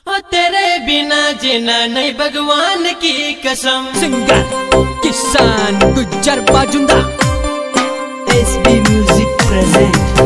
हो तेरे बिना जीना नहीं भगवान की कसम। सिंगर किसान गुज्जर बाजुंदा SB Music present।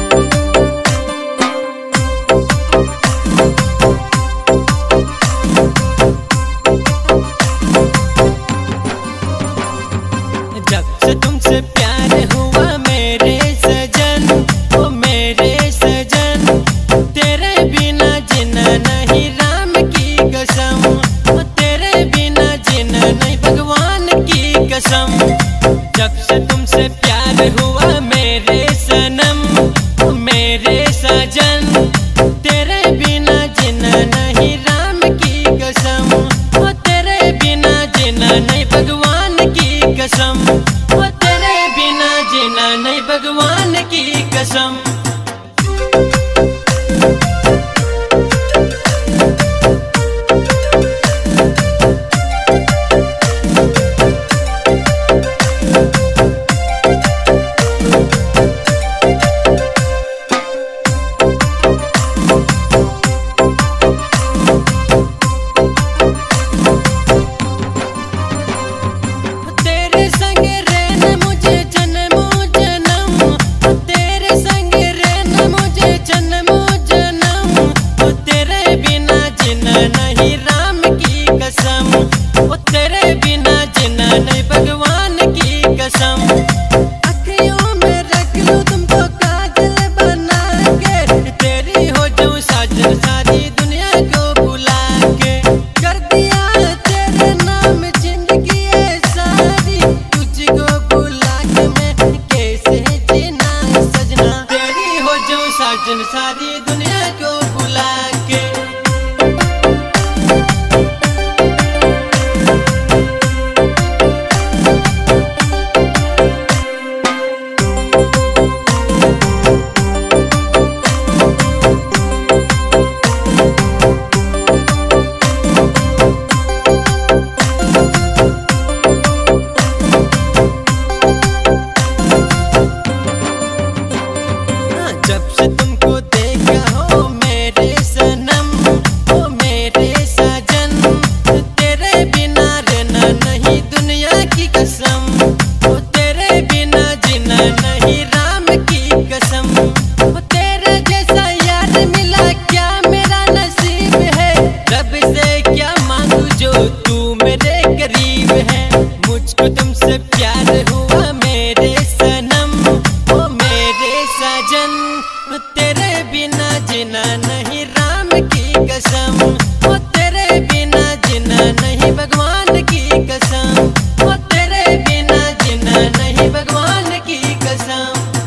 जब से तुमसे प्यार हुआ मेरे सजन, ओ मेरे सजन, तेरे बिना जीना नहीं राम की कसम, ओ तेरे बिना जीना नहीं भगवान की कसम। जब से तुमसे प्यार हुआ मेरे सनम, ओ मेरे सजन, तेरे बिना जीना नहीं राम की कसम, ओ तेरे बिना जीना नहीं भगवान की कसम, ओ तेरे बिना जीना नहीं भगवान की कसम। नहीं भगवान की कसम। अखियों में रख लूं तुमको काजल बना के, तेरी हो जाऊं साजन सारी दुनिया को भुला के। कर दिया तेरे नाम जिंदगी है सारी, तुझको भुला के मैं कैसे जीना सजना। तेरी हो जाऊं साजन सारी दुनिया को भुला के। जब से तुमको देखा हो मेरे सनम, ओ मेरे सजन, तेरे बिना रहना नहीं दुनिया की कसम, ओ तेरे बिना जीना नहीं राम की कसम। ओ तेरे जैसा यार मिला क्या मेरा नसीब है, रब से क्या मांगू जो तू मेरे करीब है। मुझको तुमसे प्यार हुआ मेरे सनम, ओ मेरे सजन, तेरे बिना जीना नहीं राम की कसम, ओ तेरे बिना जीना नहीं भगवान की कसम, ओ तेरे बिना जीना नहीं भगवान की कसम।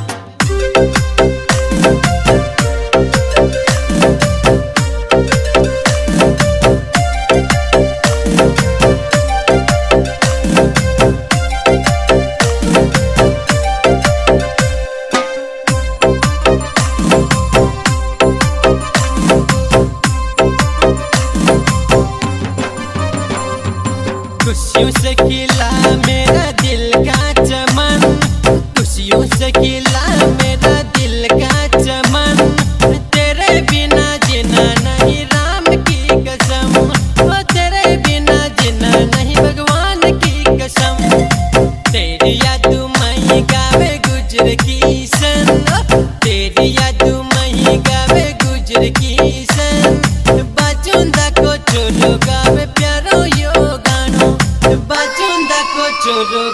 खुशियों से खिला मेरा दिल का चमन, खुशियों से खिला मेरा दिल का चमन, तेरे बिना जीना नहीं राम की कसम, ओ तेरे बिना जीना नहीं भगवान की कसम। तेरी याद मही गावे गुजर की सन, तेरी याद मही गावे गुजर की सन, बाजुंदा को चोरो गावे प्यारो यो गानो, बाजुंदा को चोरो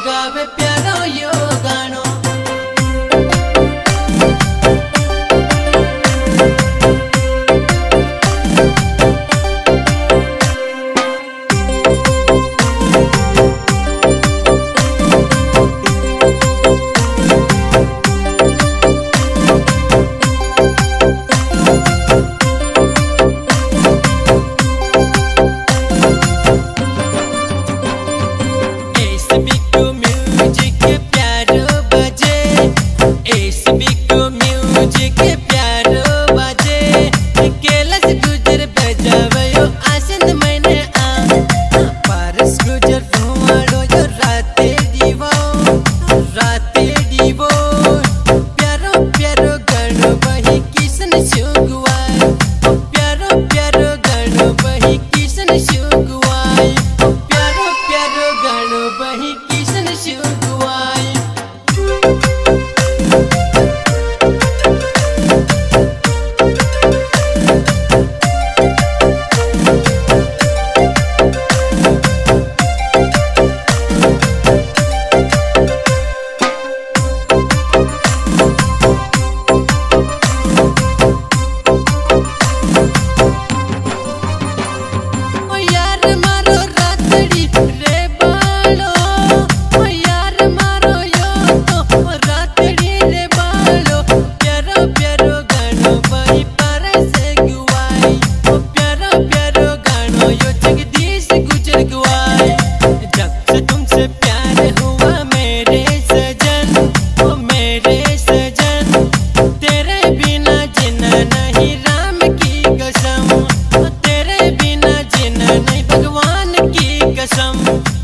कसम